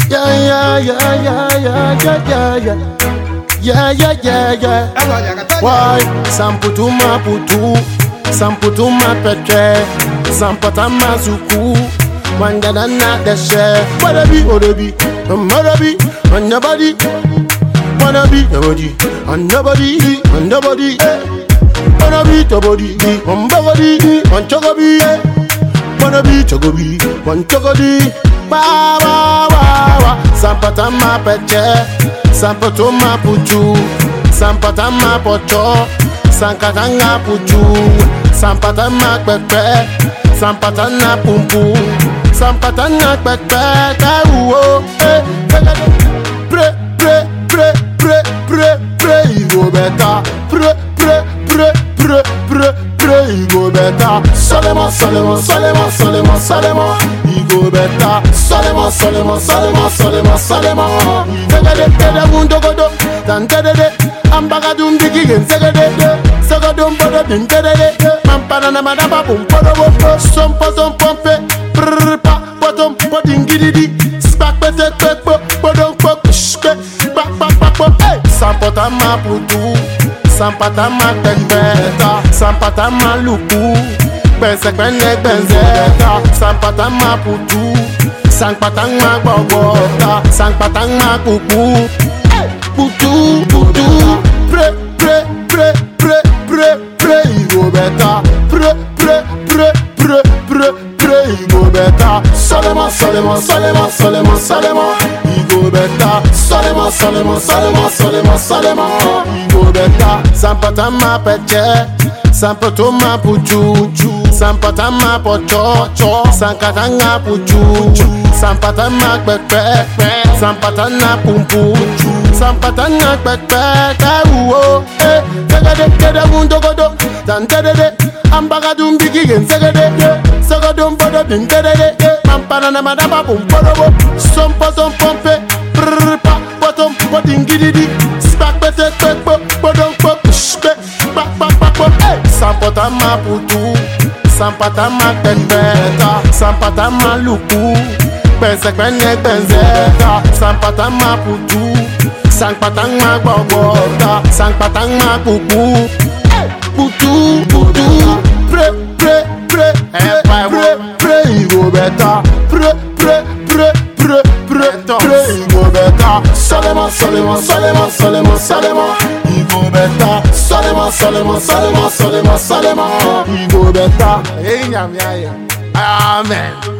Yeah. Why? Samputuma putu, samputuma petre, sampatama zuku. Wangana na deshe. Wanna be, on your body. Wanna be your body, on your body, on your body. Wanna be your body, on your body, on your body. Wanna be your body, on your body. Wa wa wa wa. Sampatama peche, sampatoma puchu, sampatama pocho, sankatanga puchu, sampatama pepe, sampatana pumpu, sampatana pepe. Kauo, pre. You go better. Pre, you go better. Solema. You go better. Solema. Tegede mundo godo. Tantede. Ambagadum digigen segede. Sagadum bodo bintede. Mampana na madaba bum bodo bodo. Sompo pompe. Prpa bottom podingididi. Spak pete pekpo bodon pok. Hey, sampatama putu, sampatama tekbeta, sampatama luku, bensekbene benzeta, sampatama putu, sampatama bogota, sampatama kuku. Hey, putu, pre, you go better, pre, you go better. Solema, you go better. Solema, you go better. Sampatama peche, sampatoma puchu, sampatama pocho, sankatanga puchu, sampatama pepe, sampatana pumpu, sampatana pepe. Kauo, tegede mundo godo, tantede, ambagadum bigigen segede, sagadum bodo bintede, mampana na madaba bum bodo, sompo pompe, prpa, bottom podingididi, spak pete pekpo, bodon pop, hey, sampatama putu, sampatama tekbeta, sampatama luku, bensekbene benzeta, sampatama putu, sampatama bogota, sampatama kuku. Hey, putu, pre, you go better. Pre, you go better. Solema, you go better. Solema, you go better. Amen.